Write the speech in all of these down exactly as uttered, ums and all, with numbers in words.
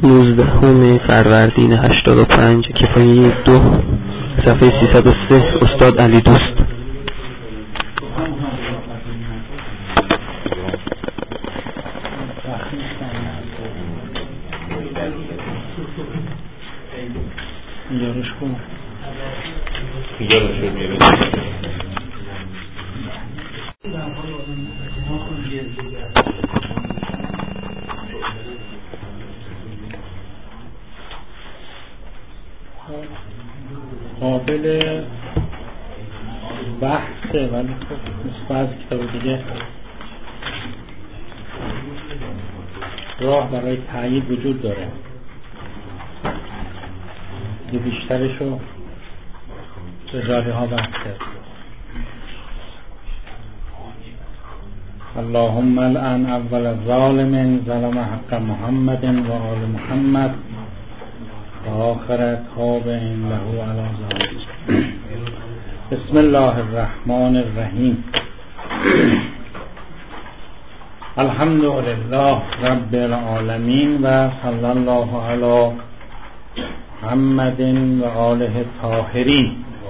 نوزدهم فروردین هشتاد و پنج کفایه دو صفحه سیصد و سه استاد علی دوست. یارش کن قابل بحثه، ولی خب مثل از کتاب دیگه راه برای تأیید وجود داره. یه بیشترشو رجاله ها بحث کرد. اللهم الان اول ظالم ظلم حق محمد و آل محمد و آخر تابع له علی ذلک. بسم الله الرحمن الرحیم. الحمد لله رب العالمین و صلی الله علی محمد و آله الطاهرین.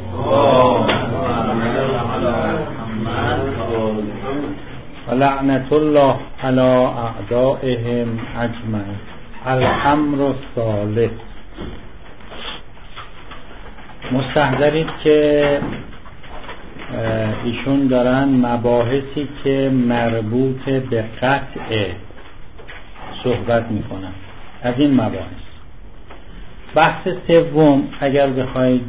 و لعنت الله علی اعدائهم اجمعین. الامر الثالث. مستحضرید که ایشون دارن مباحثی که مربوط به قطع صحبت میکنن. از این مباحث بحث سوم اگر بخواید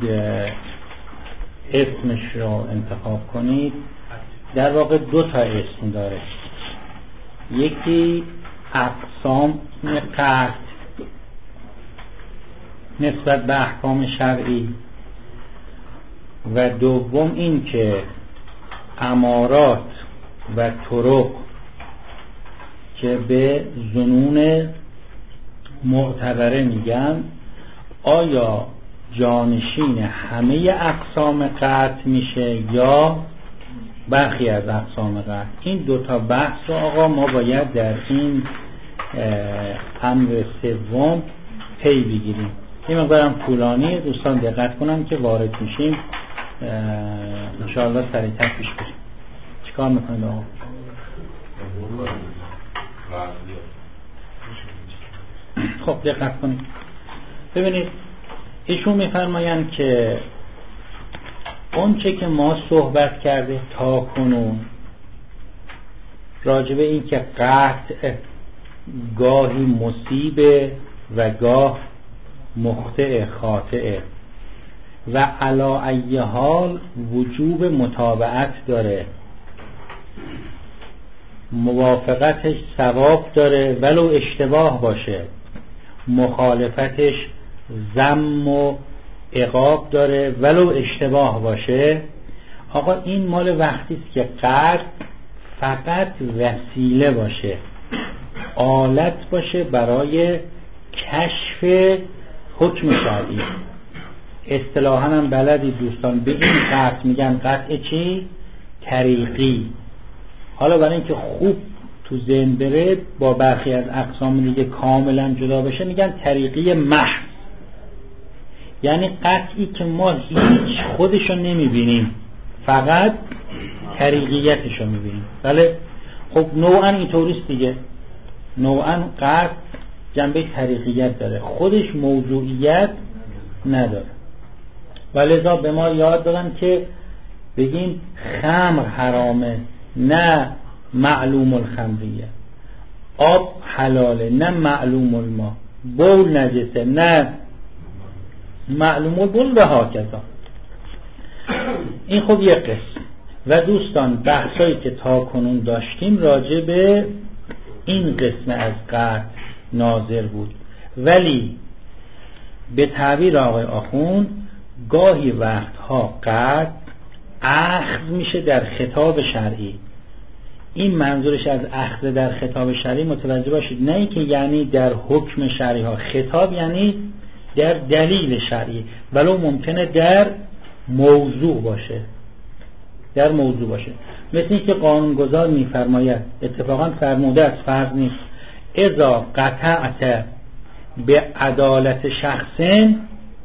اسمش رو انتخاب کنید، در واقع دو تا اسم داره. یکی اقسام قطع نسبت به احکام شرعی و دوم این که امارات و طرق که به ظنون معتبره میگن، آیا جانشین همه اقسام قطع میشه یا برخی از اقسام قطع؟ این دوتا بحث رو آقا ما باید در این امر سوم پی بگیریم. این مقدارم طولانی، دوستان دقت کنن که وارد میشیم انشاءالله سریعتر پیش بریم. چیکار میکنید آقا؟ خب دقت کنید. ببینید ایشون میفرمایند که اون چه که ما صحبت کرده تا کنون راجبه این که قطع گاهی مصیبه و گاه مخطئ خاطئه و علا ای حال وجوب متابعت داره، موافقتش ثواب داره ولو اشتباه باشه، مخالفتش ذم و عقاب داره ولو اشتباه باشه. آقا این مال وقتی است که قطع فقط وسیله باشه، آلت باشه برای کشف حکم شرعی. اصطلاحاً هم بلدی دوستان به این قطع میگن قطع چی؟ طریقی. حالا برای اینکه خوب تو ذهن بره با برخی از اقسام دیگه کاملا جدا بشه میگن طریقی محض، یعنی قطعی که ما هیچ خودشو نمیبینیم، فقط طریقیتشو میبینیم. بله خب نوعا اینطوریست دیگه، نوعا قطع جنبه طریقیت داره، خودش موضوعیت نداره. ولذا به ما یاد دادن که بگیم خمر حرامه نه معلوم الخمریه، آب حلاله نه معلوم الما، بول نجسه نه معلوم البول و هاکذا. این خب یک قسم. و دوستان بحثایی که تا کنون داشتیم راجع به این قسم از قطع ناظر بود، ولی به تعبیر آقای آخوند گاهی وقتها قطع اخذ میشه در خطاب شرعی. این منظورش از اخذ در خطاب شرعی متوجه باشید، نه اینکه یعنی در حکم شرعی ها، خطاب یعنی در دلیل شرعی، ولو ممکنه در موضوع باشه، در موضوع باشه. مثل اینکه قانونگذار میفرماید، اتفاقا فرموده است، فرض نیست، اذا قطعت به عدالت شخصن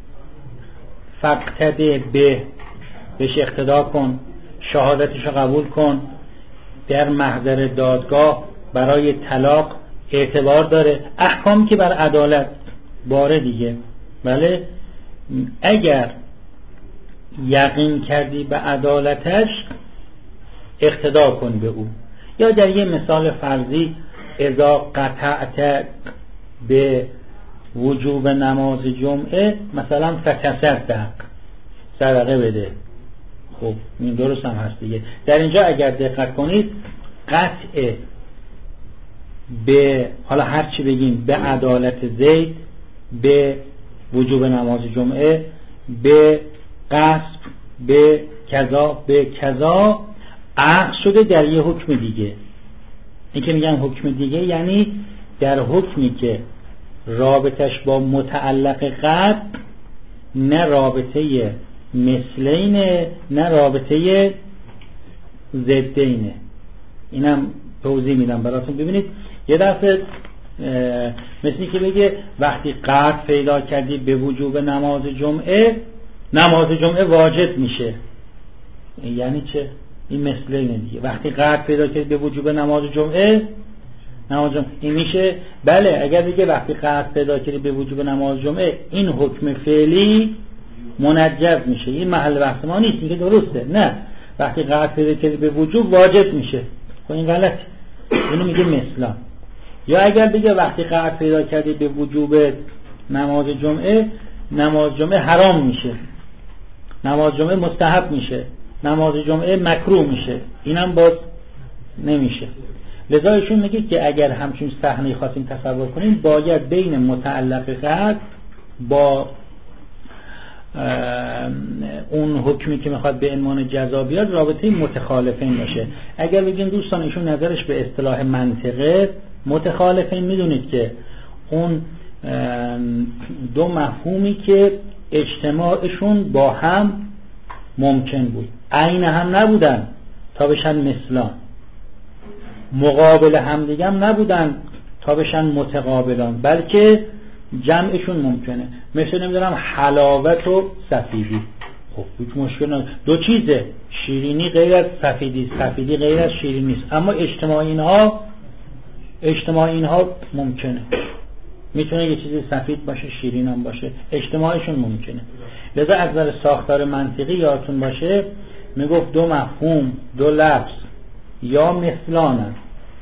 فقطده به بهش اقتدا کن، شهادتش رو قبول کن، در محضر دادگاه برای طلاق اعتبار داره، احکامی که بر عدالت باره دیگه. بله اگر یقین کردی به عدالتش اقتدا کن به او. یا در یه مثال فرضی اذا قطعت به وجوب نماز جمعه مثلا فتصدق، صدقه بده. خب این درست هم هست دیگه. در اینجا اگر دقت کنید قطع به، حالا هر چی بگیم، به عدالت زید، به وجوب نماز جمعه، به غصب، به کذا، به کذا عقد شده در یه حکم دیگه. این که میگن حکم دیگه یعنی در حکمی که رابطش با متعلق قطع نه رابطه مثلینه نه رابطه ضدینه. اینم توضیح میدم براتون ببینید. یه دفعه مثلی که بگه وقتی قطع پیدا کردی به وجوب نماز جمعه، نماز جمعه واجب میشه. یعنی چه؟ این مثل اینه دیگه. وقتی قطع پیدا کردی به وجوب نماز جمعه، نماز جمعه این میشه. بله اگر دیگه وقتی قطع پیدا کردی به وجوب نماز جمعه، این حکم فعلی منجز میشه. این محل بحث ما نیست. میگه درسته نه، وقتی قطع پیدا کردی به وجوب واجب میشه. خب این غلط. اینو میگه مثلا. یا اگر دیگه وقتی قطع پیدا کردی به وجوب نماز جمعه، نماز جمعه حرام میشه، نماز جمعه مستحب میشه، نماز جمعه مکروه میشه، اینم باز نمیشه. لذا ایشون میگه که اگر همچین صحنه خواستیم تصور کنیم، باید بین متعلق قطع با اون حکمی که میخواد به عنوان جزا بیاد رابطه متخالفین باشه. اگر بگیم دوستان ایشون نظرش به اصطلاح منطقه متخالفین، میدونید که اون دو مفهومی که اجتماعشون با هم ممکن بود، عین هم نبودن تا بشن مثلان، مقابل هم دیگه هم نبودن تا بشن متقابلان، بلکه جمعشون ممکنه. مثل نمیدونم حلاوت و سفیدی. خب هیچ مشکل نداره، دو چیزه، شیرینی غیر از سفیدی، سفیدی غیر از شیرینی است، اما اجتماع اینها اجتماع اینها ممکنه. میتونه یه چیزی سفید باشه شیرین هم باشه، اجتماعشون ممکنه. لذا از نظر ساختار منطقی یادتون باشه میگفت دو مفهوم، دو لفظ یا مثلانن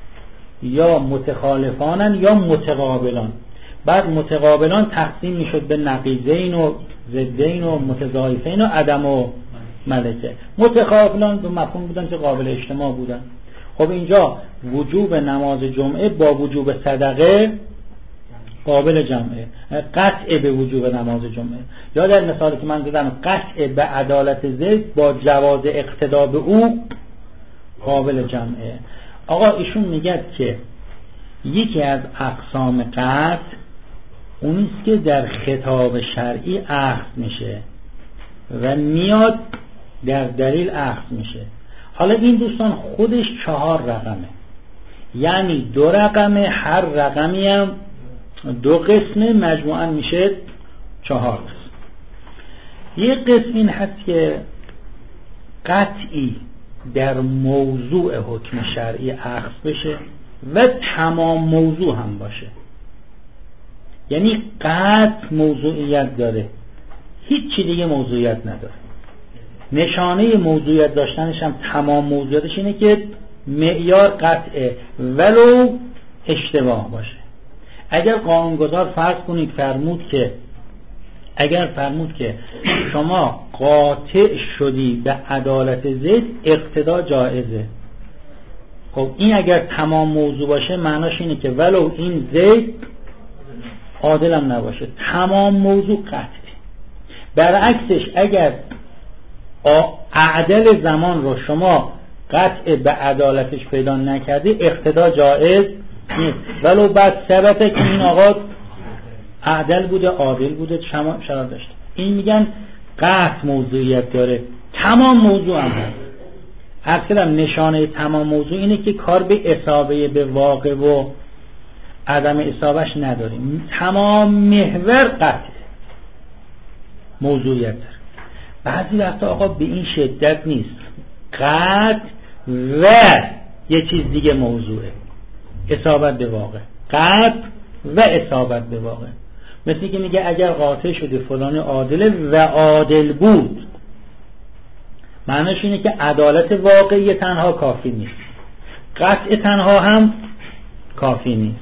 یا متخالفانن یا متقابلان. بعد متقابلان تقسیم میشد به نقیضین و ضدین و متضاعفین و عدم و ملکه. متقابلان دو مفهوم بودن که قابل اجتماع بودن. خب اینجا وجوب نماز جمعه با وجوب صدقه قابل جمعه، قطع به وجوب نماز جمعه. یا در مثالی که من زدم قطع به عدالت زید با جواز اقتدا به او قابل جمعه. آقا ایشون میگه که یکی از اقسام قطع اونیست که در خطاب شرعی اخذ میشه و میاد در دلیل اخذ میشه. حالا این دوستان خودش چهار رقمه، یعنی دو رقمه، هر رقمی هم دو قسمه، مجموعاً میشه چهار قسم. یک قسم این هست که قطعی در موضوع حکم شرعی اخذ بشه و تمام موضوع هم باشه. یعنی قطع موضوعیت داره، هیچ چی دیگه موضوعیت نداره. نشانه موضوعیت داشتنش هم تمام موضوعیتش اینه که معیار قطعه ولو اشتباه باشه. اگر قانونگذار فرض کنید فرمود که اگر فرمود که شما قاطع شدی به عدالت زید، اقتدا جایزه. خب این اگر تمام موضوع باشه معناش اینه که ولو این زید عادل هم نباشه، تمام موضوع قطعه. برعکسش اگر اعدل زمان رو شما قطع به عدالتش پیدا نکردی، اقتدا جایز نیست، ولو بعد ثبته که این آقا عدل بوده، عادل بوده، شرط داشته. این میگن قطع موضوعیت داره، تمام موضوع هم هست. اصلا نشانه تمام موضوع اینه که کار به اصابه به واقع و عدم اصابش نداریم، تمام محور قطع موضوعیت داره. بعضی وقتا آقا به این شدت نیست، قطع و یه چیز دیگه موضوعه، اصابت به واقع، قطع و اصابت به واقع. مثل که میگه اگر قاطع شده فلان عادله و عادل بود، معنیش اینه که عدالت واقعی تنها کافی نیست، قطع تنها هم کافی نیست.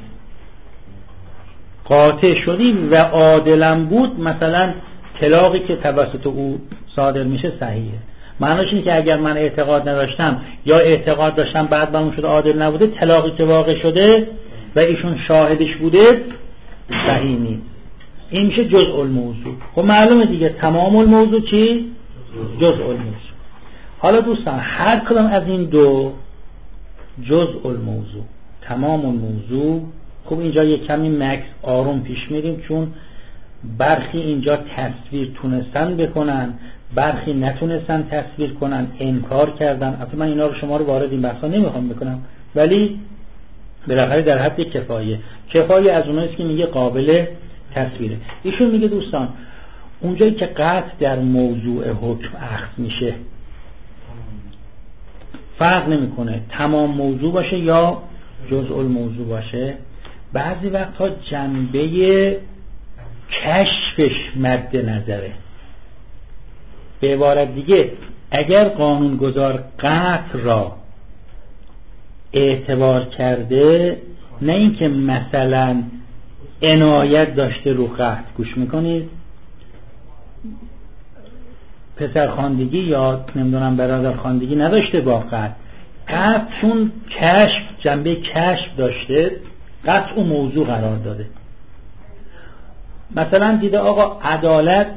قاطع شدی و عادلم بود، مثلا طلاقی که توسط او صادر میشه صحیحه، معنیش اینه که اگر من اعتقاد نداشتم یا اعتقاد داشتم بعد من شده عادل نبوده، طلاقی که واقع شده و ایشون شاهدش بوده صحیح نیست. این میشه جزء الموضوع. خب معلومه دیگه تمام الموضوع چی؟ جزء الموضوع. حالا دوستان هر کدام از این دو جزء الموضوع تمام الموضوع، خب اینجا یک کمی مکس آروم پیش میریم، چون برخی اینجا تصویر تونستن بکنن، برخی نتونستن تصویر کنن، انکار کردن. البته من اینا رو شما رو وارد این بحثا نمیخوام بکنم، ولی بالاخره در حد کفایه کفایه از اوناییست که میگه قابل تصویره. ایشون میگه دوستان اونجایی که قطع در موضوع حکم اخذ میشه، فرق نمیکنه تمام موضوع باشه یا جزء الموضوع باشه، بعضی وقتها جنبه کشفش مد نظره. به عبارت دیگه اگر قانونگذار قطع را اعتبار کرده، نه اینکه مثلا عنایت داشته رو قطع، گوش میکنید، پسر خواندگی یا نمیدونم برادر خواندگی نداشته با قطع، قطع چون کشف جنبه کشف داشته قطع و موضوع قرار داده. مثلا دیده آقا عدالت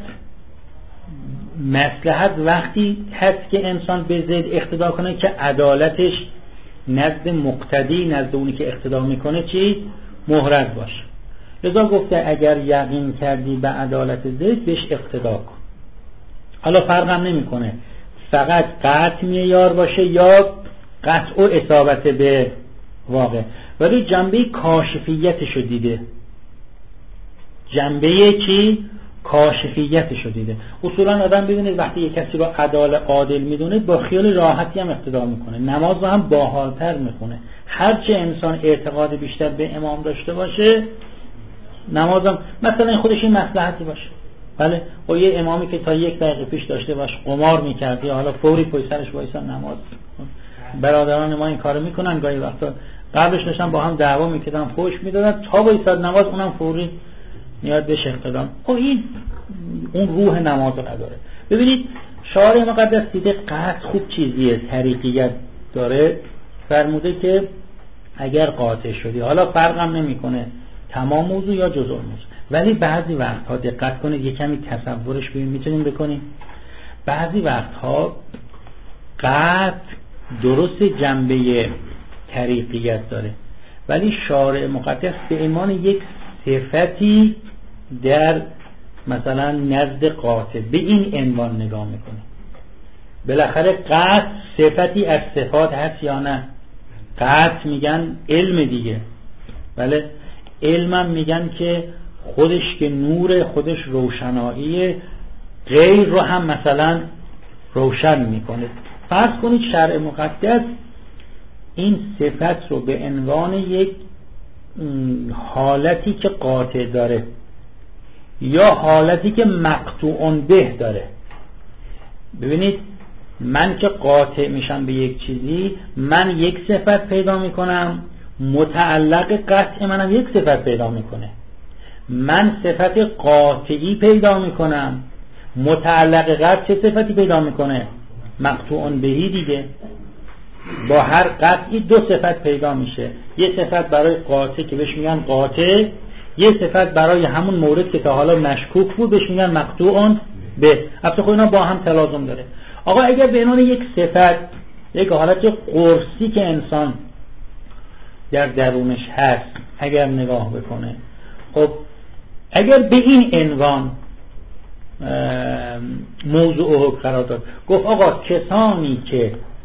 مصلحت وقتی هست که انسان به زید اقتدا کنه که عدالتش نزد مقتدی، نزد اونی که اقتدا میکنه چی؟ محرز باشه. لذا گفته اگر یقین کردی به عدالت زید بهش اقتدا کن. حالا فرق هم نمی کنه فقط قطع معیار باشه یا قطع و اصابت به واقع، ولی جنبه کاشفیتشو دیده. جنبه چی؟ کاشفیتشو دیده. اصولا آدم ببینید وقتی یک کسی رو عدال عادل میدونه با خیال راحتی هم اقتدا میکنه، نماز رو هم باحالتر میخونه. هرچه انسان اعتقاد بیشتر به امام داشته باشه نمازم، مثلا خودش این مصلحتی باشه، بله و یه امامی که تا یک دقیقه پیش داشته باش قمار میکرد یا حالا فوری پای سرش وایسا نماز، برادران ما این کارو میکنن گاهی وقتا، قبلش داشتن با هم دعوا میکردن فوش میدادن تا وایساد نماز اونم فوری میاد بهش اقتدا. خب این اون روح نماز رو نداره. ببینید شارع مقدس دیده قطع خوب چیزیه، طریقیت داره، فرموده که اگر قاطع شدی، حالا فرقم نمیکنه تمام موضوع یا جزء موضوع، ولی بعضی وقتها دقت کنید یه کمی تصورش ببین میتونیم بکنیم، بعضی وقتها قطع درست جنبه طریقیت داره، ولی شارع مقدس به عنوان یک صفتی در مثلا نزد قاطع به این عنوان نگاه میکنه. بالاخره قطع صفتی از صفات هست یا نه؟ قطع میگن علم دیگه، بله علمم میگن که خودش که نور، خودش روشنایی، غیر رو هم مثلا روشن میکنه. فرض کنید شرع مقدس این صفت رو به عنوان یک حالتی که قاطع داره یا حالتی که مقطوع به داره. ببینید من که قاطع میشم به یک چیزی، من یک صفت پیدا میکنم، متعلق قطع منم یک صفت پیدا میکنه. من صفت قاطعی پیدا میکنم، متعلق قطع چه صفتی پیدا میکنه؟ مقطوع بهی دیگه. با هر قطعی دو صفت پیدا میشه، یه صفت برای قاطع که بهش میگن قاطع، یه صفت برای همون مورد که تا حالا مشکوک بود بهش میگن مقطوع به. البته خب اینا با هم تلازم داره. آقا اگر به عنوان یک صفت، یک حالت قرصی که انسان در درونش هست اگر نگاه بکنه، خب اگر به این عنوان موضوع قرار داد، گفت آقا کسانی که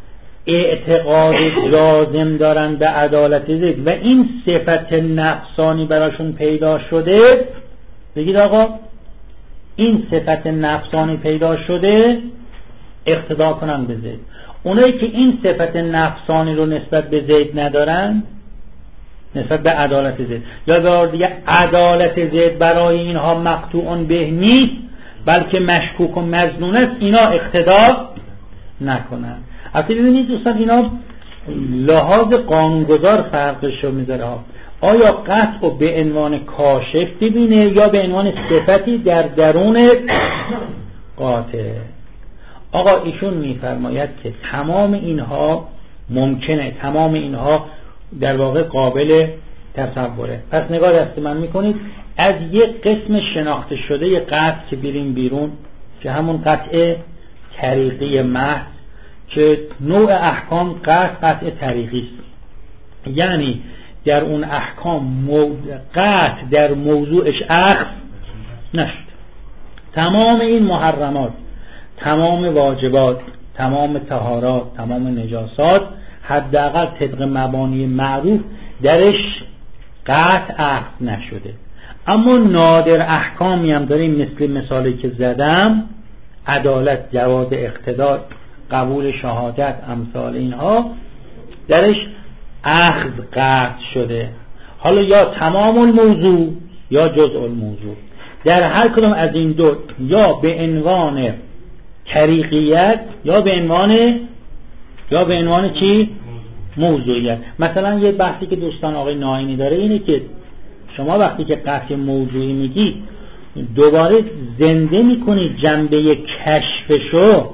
اعتقاد جازم دارن به عدالت زید و این صفت نقصانی براشون پیدا شده، بگید آقا این صفت نقصانی پیدا شده، اقتدا کنن به زید. اونایی که این صفت نقصانی رو نسبت به زید ندارن، نسبت به عدالت زید، یا به دیگه عدالت زید برای اینها مقطوع به نیست بلکه مشکوک و مظنون است، اینا اقتدا نکنن. حتی ببینید دوستان اینا لحاظ قانونگذار فرقش رو میذاره ها. آیا قطع رو به عنوان کاشف ببینه یا به عنوان صفتی در درون قاطع؟ آقا ایشون میفرماید که تمام اینها ممکنه، تمام اینها در واقع قابل تصوره. پس نگاه دست من میکنید از یک قسم شناخته شده یک قطع که بیریم بیرون که همون قطع طریقی محض که نوع احکام قطع قطع طریقی است، یعنی در اون احکام قطع در موضوعش اخذ نشد. تمام این محرمات، تمام واجبات، تمام طهارات، تمام نجاسات حداقل طبق مبانی معروف درش قطع اخذ نشده. اما نادر احکامی هم داریم مثل مثالی که زدم، عدالت، جواز اقتدار، قبول شهادت، امثال اینها درش اخذ قطع شده. حالا یا تمام الموضوع یا جزء الموضوع، در هر کدام از این دو یا به عنوان طریقیت یا به عنوان یا به عنوان چی؟ موضوعیت. مثلا یه بحثی که دوستان آقای ناینی داره اینه که شما وقتی که قطع موضوعی میگی دوباره زنده میکنید جنبه کشفشو،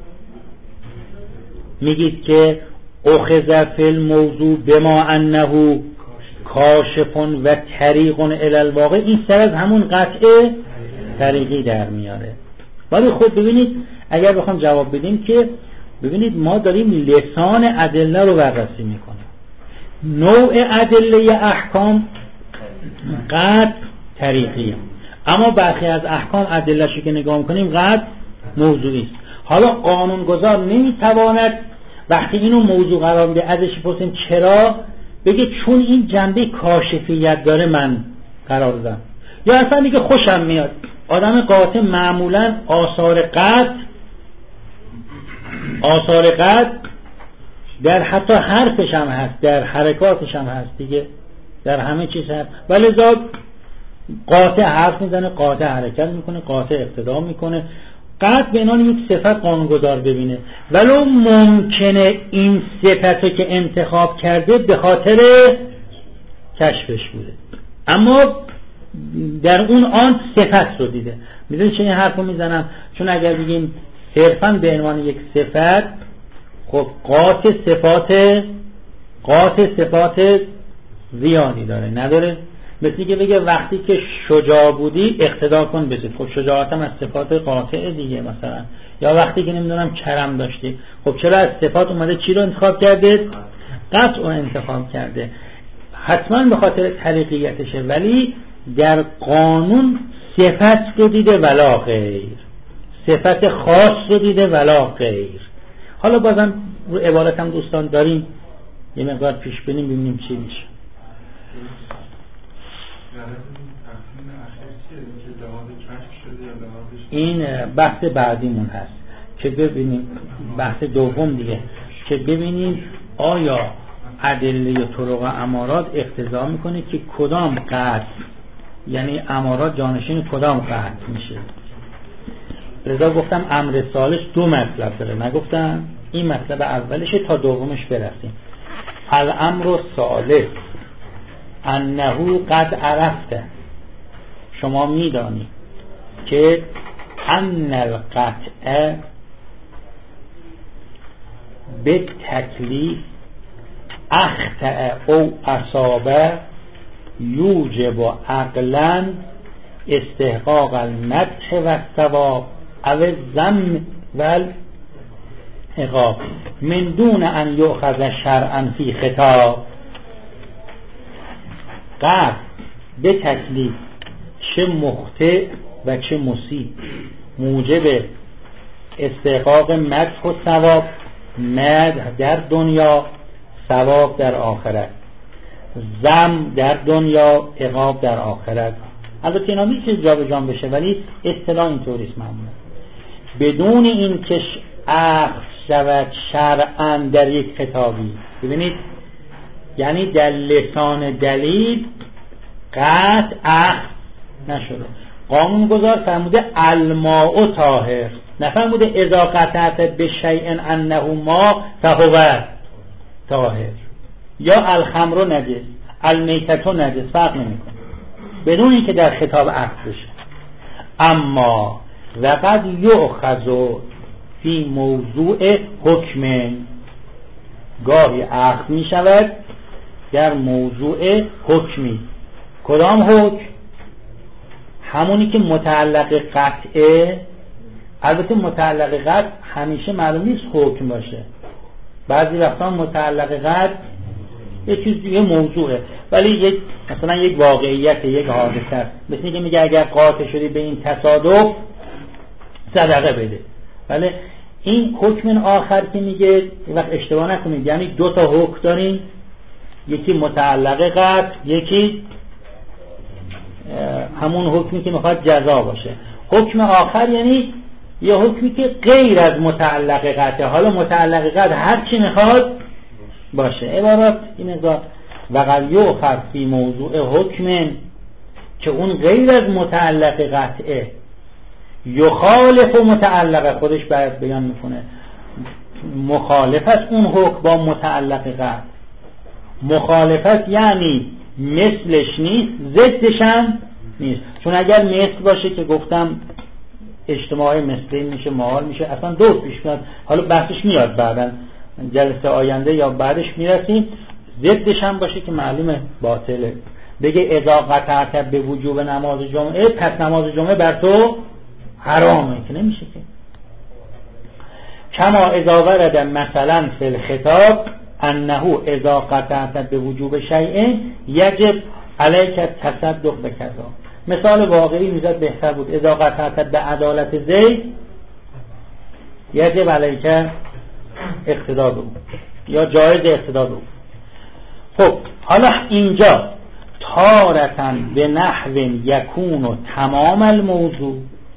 میگید که اخذ فی الموضوع بما انه کاشف و طریق الی الواقع، این سر از همون قطع طریقی در میاره. ولی خود ببینید اگر بخوام جواب بدیم که ببینید ما داریم لسان ادله رو بررسی میکنیم. نوع ادله احکام قطع طریقیه، اما برخی از احکام ادله‌شو که نگاه میکنیم قطع موضوعی است. حالا قانونگذار نمیتواند وقتی اینو موضوع قرار میده ازش بپرسیم چرا، بگه چون این جنبه کاشفیت داره من قرار دادم، یا اصلا دیگه خوشم میاد. آدم قاطع معمولا آثار قطع آثار قطع در حتی حرفش هم هست، در حرکاتش هم هست دیگه، در همه چیز هست. ولی ذات قاطع حرف میزنه، قاطع حرکت میکنه، قاطع اقتدا میکنه. قطع به عنوان یک صفت قانونگذار ببینه، ولو ممکنه این صفت که انتخاب کرده به خاطر کشفش بوده، اما در اون آن صفت رو دیده. میدونی چه این حرف رو میزنم؟ چون اگر بگیم صرفاً به عنوان یک صفت، خب قاطع صفات قاطع صفات زیادی داره، نداره؟ مثل که بگه وقتی که شجاع بودی اقتدا کن بزید، خب شجاعت هم از صفات قاطع دیگه مثلا. یا وقتی که نمیدونم کرم داشتی، خب چرا از صفات اومده چی رو انتخاب کرده؟ قطع رو انتخاب کرده. حتما به خاطر طریقیتشه، ولی در قانون صفت رو دیده ولا غیر، صفت خاص رو دیده ولا غیر. حالا بازم رو عبارت هم دوستان داریم یه مقدار پیش بینیم ببینیم چی میشه. این بحث بعدیمون هست که ببینیم، بحث دوم دیگه، که ببینیم آیا ادله طرق امارات اقتضا میکنه که کدام قطع، یعنی امارات جانشین کدام قطع میشه. لذا گفتم امر ثالث دو مطلب داره، نگفتم این مطلب اولشه تا دومش برسیم. الامر ثالث انه قد عرفته، شما میدانی که ان القطع به تکلیف اخطأ او اصابه یوجب عقلا استحقاق المدح و الثواب او الذم و العقاب من دون ان یؤخذ شرعا فی خطاب. قطع به تکلیف چه مخطئ و چه مصیب موجب استحقاق مدح و ثواب مد در دنیا، ثواب در آخرت، ذم در دنیا، عقاب در آخرت. البته اینا میشه جا به جا بشه ولی اصطلاح اینطوری است معمولا. بدون این که اخذ شود شرعاً در یک خطابی. ببینید یعنی در لسان دلیل قطع اخذ نشده. قانون گذار فرموده الماء طاهر، نفرموده اذا قطعت بشیء انه ما فهو طاهر، یا الخمر نجس، المیتة نجس، فرق نمیکنه بدون اینکه در خطاب عقد بشه. اما وقد یؤخذ فی موضوع حکم، گاهی عقد می شود در موضوع حکمی. کدام حکم؟ همونی که متعلق قطعه. البته متعلق قطع همیشه معلوم نیست حکم باشه، بعضی وقتا متعلق قطع یه چیز دیگه موضوعه، ولی یک مثلا یک واقعیت، یک حادثه است. مثل اینکه میگه اگر قاطع شدی به این تصادف صدقه بده. ولی این حکم آخر که میگه وقت اشتباه نکنید، یعنی دو تا حکم داریم، یکی متعلق قطع، یکی همون حکمی که میخواد جزا باشه. حکم آخر یعنی یه حکمی که غیر از متعلق قطع، حالا متعلق قطع هر چی میخواد باشه. عبارات این ازاد وقد یؤخذ فی موضوع حکم، که اون غیر از متعلق قطعه، یخالف و متعلق، خودش باید بیان میکنه مخالفت اون حکم با متعلق قطع. مخالفت یعنی مثلش نیست، ضدش هم نیست. چون اگر مثل باشه که گفتم اجتماع مثلی میشه، محال میشه، اصلا دو پیش میاد. حالا بحثش میاد بعدن جلسه آینده یا بعدش میرسیم. ضدش هم باشه که معلومه باطله. بگه اذا قطعت به وجوب نماز جمعه، پس نماز جمعه بر تو حرامه، که نمیشه که. کما اذا ورد مثلا فی الخطاب انه اذا قطعت به وجوب شیء یجب علیک التصدق بکذا. مثال واقعی میزد بهتر بود. اذا قطعت به عدالت زید یجب علیک اقتدا به او، یا جایز اقتدا به او. خب حالا اینجا تارتاً به نحو یکون و تمام الموضوع،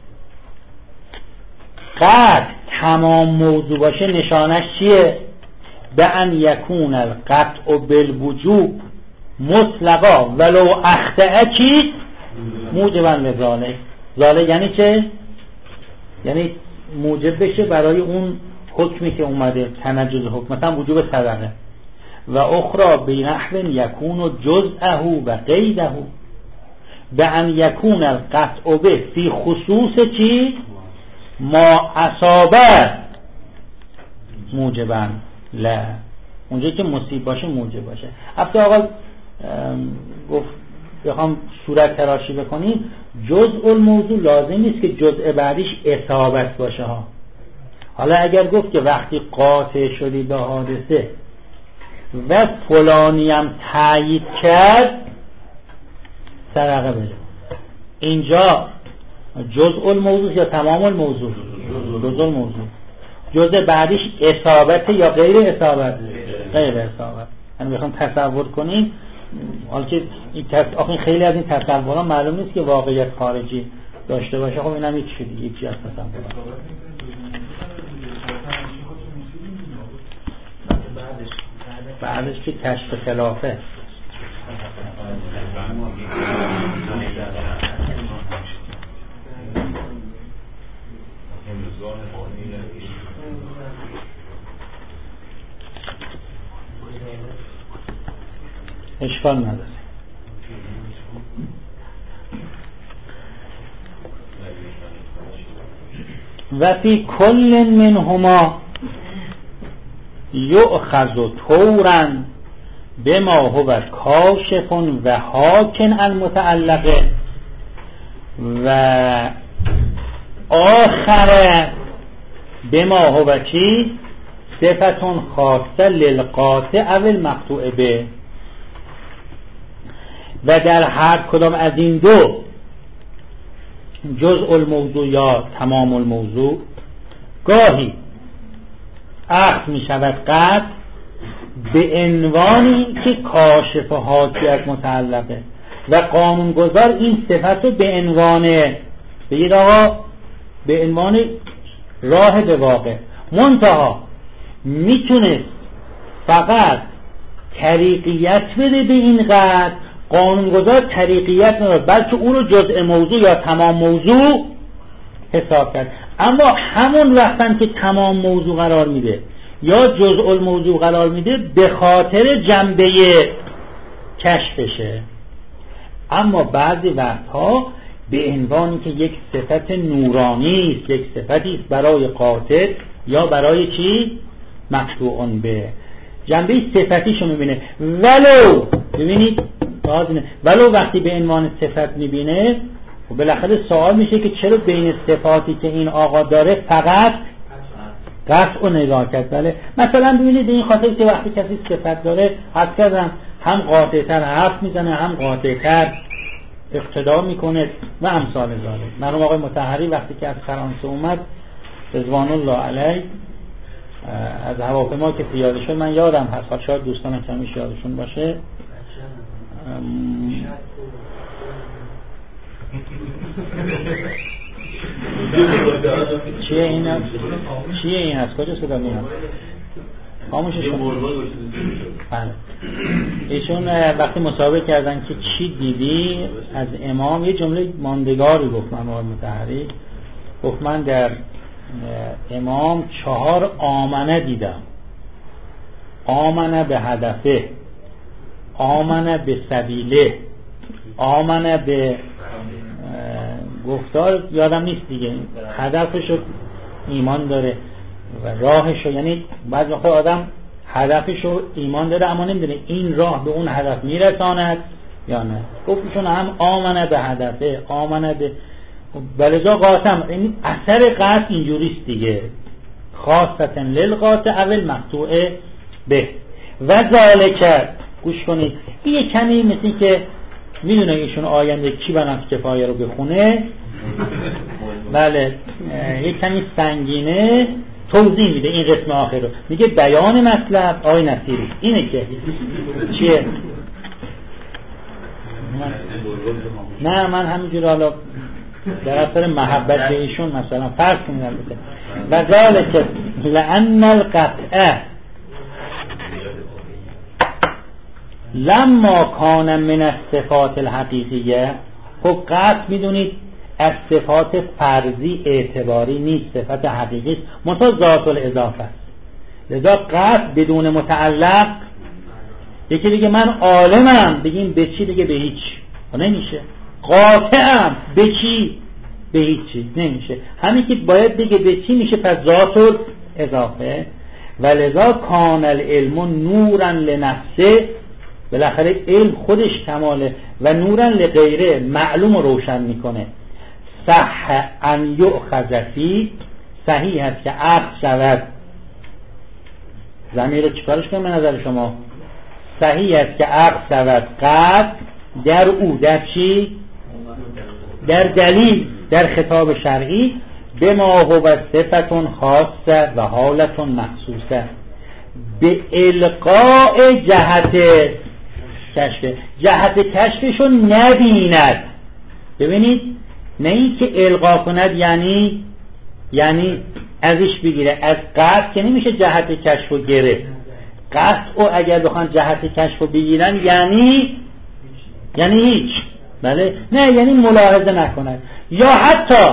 قد تمام موضوع باشه نشانش چیه؟ به ان یکون القطع بالوجوب مطلقا ولو اخطأ چی؟ موجبا لذالک. ذالک یعنی چه؟ یعنی موجب بشه برای اون حکمی که اومده، تنجز حکم، مثلا وجوب صدقه. و اخرى به نحو یکون جزءه و قیده به ان یکون القطع به فی خصوص چی؟ ما اصابه موجبا لا، اونجایی که مصیب باشه موجب باشه. البته آقا گفت بخوام صورت تراشی بکنیم، جزء الموضوع لازم نیست که جزء بعدیش اصابت باشه ها. حالا اگر گفت که وقتی قاطع شدی به حادثه و فلانی هم تایید کرد صدقه بده، اینجا جزء الموضوع یا تمام الموضوع؟ جزء الموضوع. جزء بعدیش اصابت یا غیر اصابت؟ غیر اصابت. یعنی میخوام تصور کنیم، حالا که این تص... آخه خیلی از این تصورها معلوم نیست که واقعیت خارجی داشته باشه. خب اینم یک چیزی یکی از تصور. بعدش که کشف خلافه. اشکال نداره. و فی کل منهما یؤخذ طورا بما هو کاشف و حاکن المتعلقه و آخر بما هو چی؟ صفتون خاصه للقاطع او المقطوع به. و در هر کدام از این دو، جزء الموضوع یا تمام الموضوع، گاهی اخذ می شود قطع به عنوانی که کاشف و حاکی از متعلقه و قانونگذار این صفت رو به عنوان بگید آقا به عنوان راه به واقع منتها میتونست فقط طریقیت بده به این قطع، قانونگذار طریقیت نداد بلکه اون رو جزء موضوع یا تمام موضوع حساب کرد. اما همون وقتن که تمام موضوع قرار میده یا جزء الموضوع قرار میده به خاطر جنبه کشفشه. اما بعضی وقتها به عنوانی که یک صفت نورانی است، یک صفتی است برای قاطع یا برای چی؟ مقطوع به جنبه صفتیشو میبینه. ولو ببینید ولو وقتی به عنوان صفت میبینه و بالاخره سوال میشه که چرا بین صفاتی که این آقا داره فقط قطع و نگاه کرد. بله مثلا ببینید این خاطر که وقتی کسی صفت داره حد کردم هم قاطعتر حرف میزنه هم قاطعتر اقتدا میکنه و امثال ذالک. مرحوم آقای مطهری وقتی که از فرانسه اومد رضوان الله علیه از هواپیما که پیاده شد، من یادم هست شاید دوستان کمیش یادشون باشه، چیه این هست؟ چیه این هست؟ کجا صدا میاد؟ خاموشش کن. بله ایشون وقتی مسابقه کردن که چی دیدی از امام، یه جمله ماندگاری گفت من آقای مطهری، گفت من در امام چهار آمنه دیدم: آمنه به هدفه، آمنه به سبیله، آمنه به گفتار یادم نیست دیگه، هدفشو ایمان داره و راهشو، یعنی بعضی وقتا آدم هدفشو ایمان داره اما نمیدونه این راه به اون هدف میرساند یا نه. گفتشون هم آمنه به هدفه، آمنه به ولذا قاسم، این اثر قطع اینجوریست دیگه، خاصتا للقاطع اول مقطوع به و ذالک. گوش کنید این یه کمی مثل که میدونه ایشون آینده کی بنفس کفایه رو بخونه، بله یه کمی سنگینه، توضیح میده این قسم آخر رو، میگه بیان مطلب آقای نصیری اینه که چیه. نه من همینجور حالا در اثر محبت به ایشون مثلا فرض کنیم و ذالک لأن القطع لما کان من الصفات الحقیقیه. خب قطع میدونید از صفات فرضی اعتباری نیست، صفت حقیقی است، منتها ذات الاضافه است. لذا قطع بدون متعلق، یکی دیگه من عالمم بگیم به چی، دیگه به هیچ نمیشه. قاطعم به چی، به هیچی نمیشه. همین که باید دیگه به چی میشه، پس ذات الاضافه. ولذا کان العلم نورا لنفسه، بالاخره علم خودش کماله و نورا لغیره، معلوم روشن میکنه. صح ان یؤخذ فی، صحیح است که عقد شود. ضمیر رو چیکارش کنم به نظر شما؟ صحیح است که عقد شود قد در او، در چی؟ در دلیل، در خطاب شرعی، به ما هو صفتون خاصه و حالتون مخصوصه، به القاء جهت کشف، جهت کشفشو نبیند. ببینید نه این که القا کند یعنی یعنی ازش بگیره، از قصد که نمیشه جهت کشفو گرفت. قصد او اگر بخوان جهت کشفو بگیرن یعنی یعنی هیچ، بله نه یعنی ملاحظه نکند یا حتی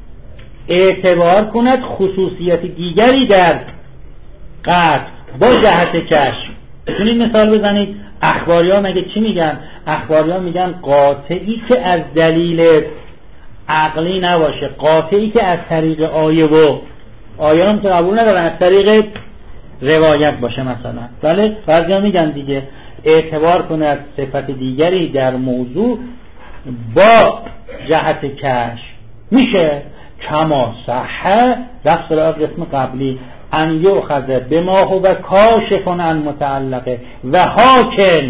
اعتبار کند خصوصیت دیگری در قصد با جهت کشف. بتونید مثال بزنید؟ اخباری ها مگه چی میگن؟ اخباری ها میگن قاطعی که از دلیل عقلی نباشه، قاطعی که از طریق آیه و آیه هم که قبول ندارن، از طریق روایت باشه مثلا. بله بعضی ها میگن دیگه اعتبار کنه از صفت دیگری در موضوع با جهت کشف میشه. کما صحه رفت را قسم قبلی ان یؤخذ بما هو کاشف عن متعلقه و حاکم.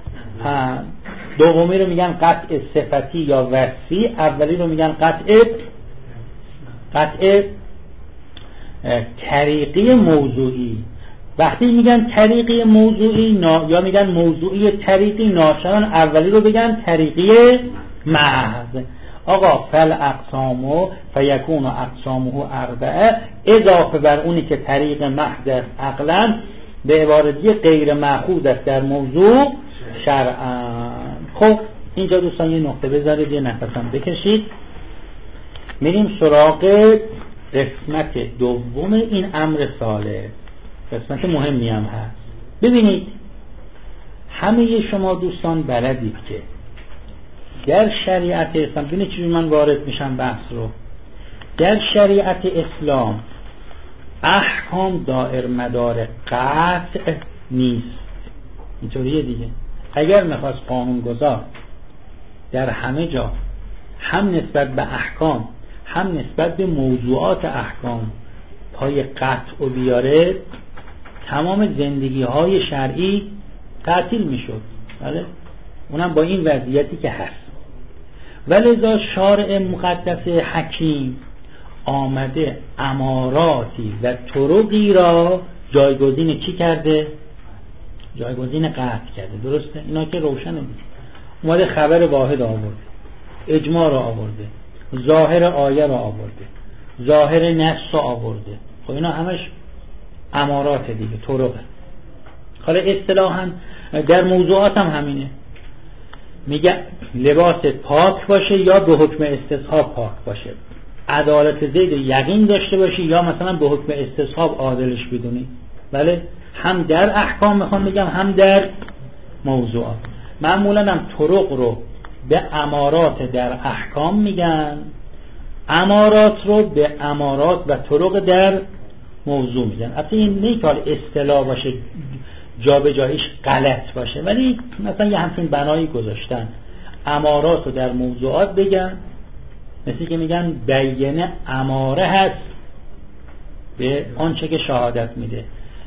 دومی رو میگن قطع صفتی یا وصفی، اولی رو میگن قطع قطع طریقی موضوعی. وقتی میگن طریقی موضوعی نا... یا میگن موضوعی طریقی، ناشران اولی رو بگن طریقی محض. آقا فل اقسامو فیکون اقسامه اربعه، اضافه بر اونی که طریق محض است عقلا، به عبارتی غیر مأخوذ است در موضوع شرعا. خب اینجا دوستان یه نقطه بذارید، یه نفسم بکشید، میریم سراغ قسمت دوم این امر صالح. قسمت مهمی هم هست. ببینید همه شما دوستان بلدید که در شریعت اسلام، ببینید چیزی من وارد میشم بحث رو، در شریعت اسلام احکام دائر مدار قطع نیست. اینطوریه دیگه. اگر میخواست قانونگذار در همه جا هم نسبت به احکام هم نسبت به موضوعات احکام پای قطع و بیاره، تمام زندگی های شرعی تعطیل میشد. بله، اونم با این وضعیتی که هست. ولذا شارع مقدس حکیم آمده اماراتی و طرقی را جایگزین چی کرده؟ جایگزین قطع کرده. درسته؟ اینا که روشنه بود. اومده خبر واحد آورده، اجماع را آورده، ظاهر آیه را آورده، ظاهر نص را آورده. خب اینا همش امارات دیگه، طرقه. حالا اصطلاحاً در موضوعات هم همینه. میگه لباس پاک باشه یا به حکم استصحاب پاک باشه، عدالت زید یقین داشته باشی یا مثلا به حکم استصحاب عادلش بدونی. بله، هم در احکام میخوام بگم هم در موضوعات. معمولا هم طرق رو به امارات در احکام میگن، امارات رو به امارات و طرق در موضوع میگن. اصلا این نه که اصطلاح باشه جا به جایش غلط باشه، ولی مثلا یه همچین بنایی گذاشتن، امارات رو در موضوعات بگن، مثل که میگن بیینه اماره هست به آنچه که شهادت میده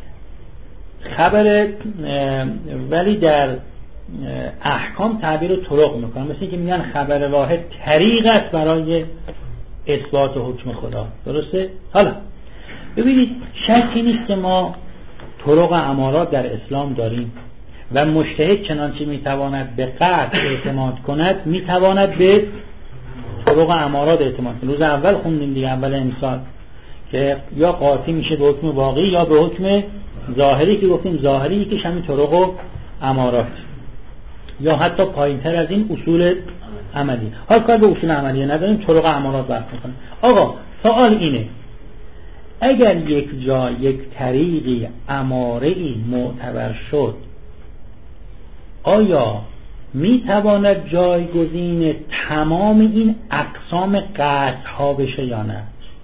خبر، ولی در احکام تعبیر طرق میکنن، مثل که میگن خبر واحد طریق است برای اثبات حکم خدا. درسته؟ حالا ببینید شکی نیست که ما طرق امارات در اسلام داریم و مجتهد چنانچه میتواند به قطع اعتماد کند میتواند به طرق امارات اعتماد کند. روز اول خوندیم دیگه، اول امسال، که یا قاطی میشه به حکم واقعی یا به حکم ظاهری، که گفتیم ظاهری که همین طرق و امارات، یا حتی پایینتر از این اصول عملی. حال کار به اصول عملی نداریم، طرق امارات بحث میکنیم. آقا سوال اینه، اگر یک جا یک طریقی اماره‌ای معتبر شد، آیا میتواند جایگزین تمام این اقسام قطع ها بشه یا نه؟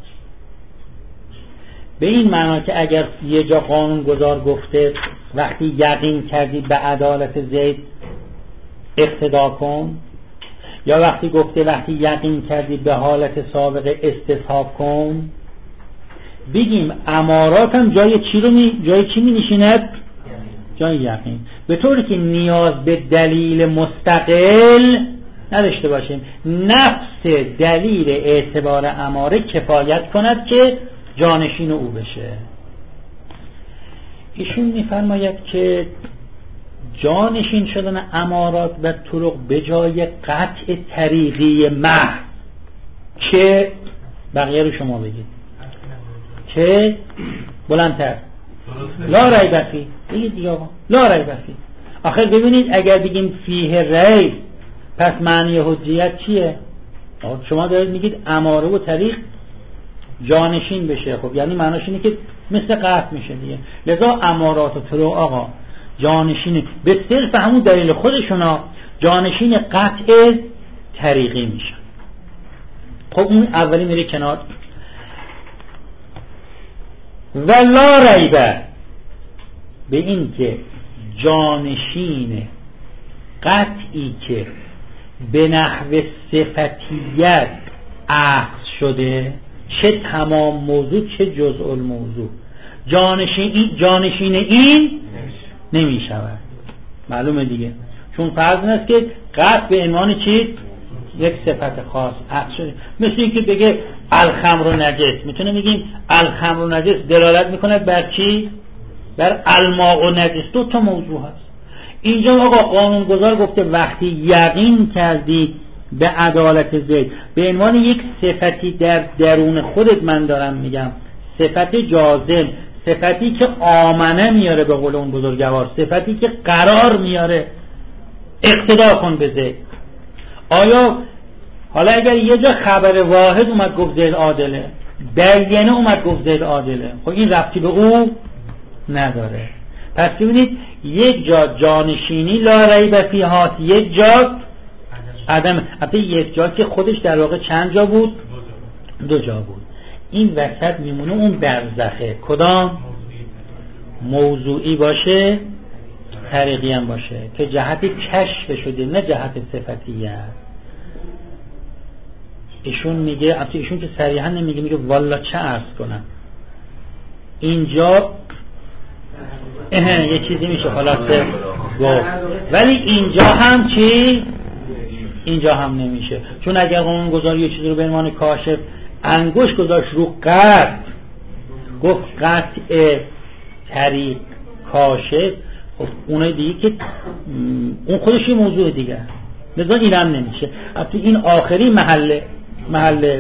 به این معنا که اگر یه جا قانون گذار گفته وقتی یقین کردی به عدالت زید اقتدا کن، یا وقتی گفته وقتی یقین کردی به حالت سابقه استصحاب کن، بگیم امارات هم جای چی رو می جای چی می نشیند؟ جای یقین. به طوری که نیاز به دلیل مستقل نداشته باشیم، نفس دلیل اعتبار اماره کفایت کند که جانشین او بشه. ایشون میفرماید که جانشین شدن امارات و طرق به جای قطع طریقی محض، که بقیه رو شما بگید که بلندتر، لا ریب فیه، بگید دیگه آقا لا ریب فیه. آخر ببینید اگر بگیم فیه ریب پس معنی حجیت چیه؟ شما دارید میگید اماره و طریق جانشین بشه، خب یعنی معناش اینه که مثل قطع میشه دیگه. لذا امارات و طرق آقا جانشین به صرف همون دلیل خودشونا جانشین قطع طریقی میشن. خب اون اولی میره کنار. و لا ریبه، به این که جانشین قطعی که به نحو صفتیت اخذ شده، چه تمام موضوع چه جزء الموضوع، جانشین جانشین این نمی شود. معلومه دیگه، چون فرض است که قطع به عنوان چی؟ یک صفت خاص عطف شده. مثل اینکه بگه الخمر نجس، میتونه بگیم الخمر نجس دلالت میکنه بر چی؟ بر الماء نجس. دو تا موضوع هست اینجا. آقا قانونگذار گفته وقتی یقین کردی به عدالت زید به عنوان یک صفتی در درون خودت، من دارم میگم صفت جازم، صفتی که آمنه میاره به قول اون بزرگوار، صفتی که قرار میاره اقتدا کن به زید. آیا حالا اگر یه جا خبر واحد اومد گفت زید عادله، بیانه اومد گفت زید عادله، خب این ربطی به او نداره. پس ببینید یک جا جانشینی لا ریب فیه هست، یک جا عدم. البته یک جا که خودش در واقع چند جا بود؟ دو جا بود. این وسط میمونه اون برزخه، کدام؟ موضوعی باشه طریقی هم باشه که جهت کشف شده نه جهت صفتیه. ایشون میگه، البته ایشون که صریحا نمیگه، میگه والا چه عرض کنم اینجا یه چیزی میشه خلاصه گفت، ولی اینجا هم چی؟ اینجا هم نمیشه. چون اگر قانون گذار یه چیزی رو به عنوان کاشف انگوش گذاشت رو قطع، گفت قطع طریق کاشف، خب اونای دیگه که اون خودش یه موضوع دیگه، لذا این هم نمیشه. البته این آخری محل محل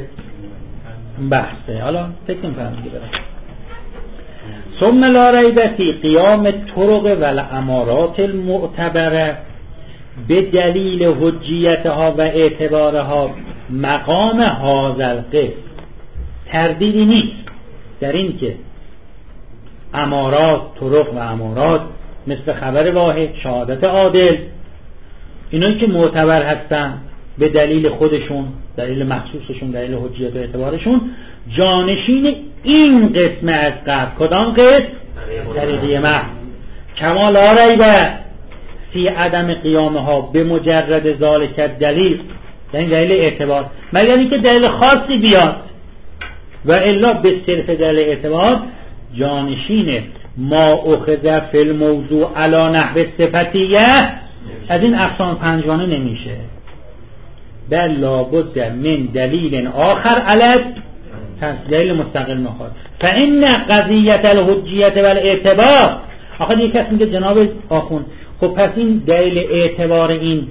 بحثه. حالا فکر نمی‌کنم دیگه برم. ثم لا ریب فی قیام طرق و الامارات المعتبره به دلیل حجیتها و اعتبارها مقام هذا القسم. تردیدی نیست در این که امارات، طرق و امارات مثل خبر واحد، شهادت عادل، اینایی که معتبر هستن به دلیل خودشون، دلیل مخصوصشون، دلیل حجیت و اعتبارشون، جانشین این قسم از قبل. کدام قسم؟ طریقی محض. کما لا ریب فی عدم قیامها به مجرد ذالک دلیل، یعنی دلیل اعتبار، مگر اینکه دلیل خاصی بیاد، و الا به صرف دلیل اعتبار جانشین ما اخذ فی الموضوع علی نحو صفتیه از این اقسام پنجگانه نمیشه. بل لابد من دلیل آخر علی دلیل مستقل میخواد. فان قضیت الحجیت و الاعتبار، آخه یک کس میگه جناب آخوند خب پس این دلیل اعتبار این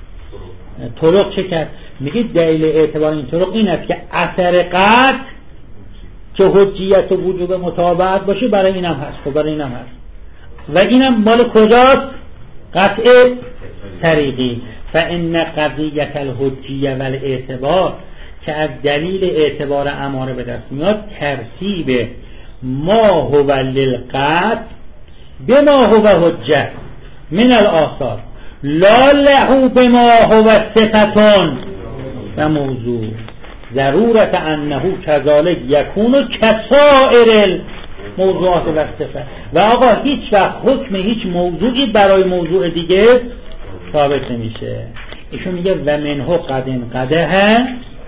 طرق چه کرد؟ میگه دلیل اعتبار این طرق این است که اثر قطع که حجیت و وجوب متابعت باشه برای اینم هست. خب برای اینم هست و اینم مال کجاست؟ قطع طریقی. فان قضیت الحجیه و الاعتبار که از دلیل اعتبار اماره به دست میاد ترتیب ما هو للقطع بما هو حجه من الآثار لا له بما هو صفتون و موضوع ضرورت انه کذالک یکون کسائر الموضوعات و صفت. و آقا هیچ وقت حکم هیچ موضوعی برای موضوع دیگه ثابت نمیشه. ایشون میگه و منه قد انقده،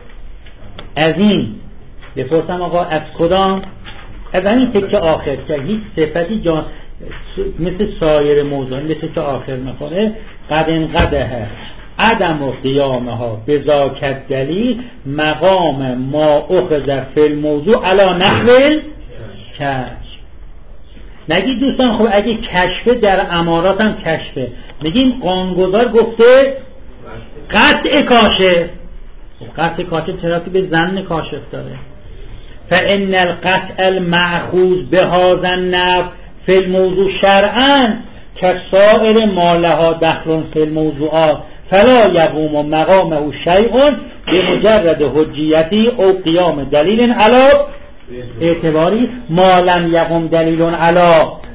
از این بپرسم آقا از کدام؟ از این تکه آخر که هیچ صفتی جان مثل سایر موضوع مثل که آخر میخوره، قد انقده عدم و قیامها بذاکت دلیل مقام ما اخذ فی الموضوع علی نحو کشف. نگید دوستان خب اگه کشفه در امارات هم کشفه، نگیم قانونگذار گفته قطع کاشف. قطع کاشف چرا که به ظن کاشف داره؟ فان القطع المأخوذ بهذا النحو فی الموضوع شرعا کسائر ما لها دخل فی الموضوعات فلا یقوم مقامه شیء بمجرد حجیتی او قیام دلیل علی اعتباری ما لم یقوم دلیل علی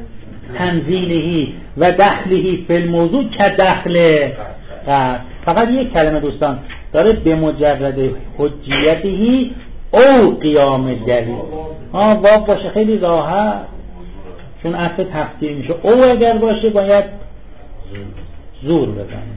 تنزیلهی و دخلهی فی الموضوع که دخل قطع. فقط یک کلمه دوستان داره به مجرد حجیتی او قیام دلیل. ها واقع باشه خیلی راحت، چون اصل تفسیر میشه. او اگر باشه باید زور بزنه.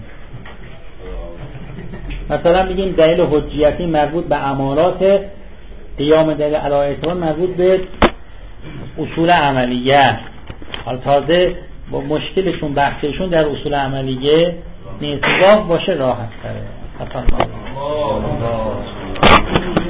مثلا میگیم دلیل حجیتی مربوط به امارات، قیام دلیل علی اعتبار مربوط به اصول عملیه. حالا تازه با مشکلشون بحثشون در اصول عملیه نیست، واقع باشه راحت تره. تفضل.